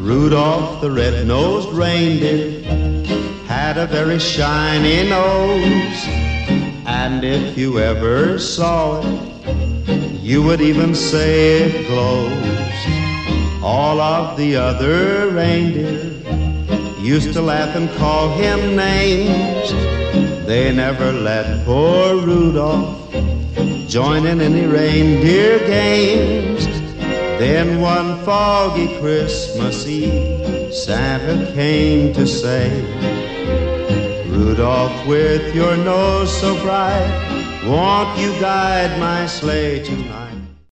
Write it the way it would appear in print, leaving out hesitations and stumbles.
Rudolph the red-nosed reindeer had a very shiny nose, and if you ever saw it, you would even say it glows. All of the other reindeer used to laugh and call him names. They never let poor Rudolph join in any reindeer games. Then one foggy Christmas Eve, Santa came to say, Rudolph, with your nose so bright, won't you guide my sleigh tonight?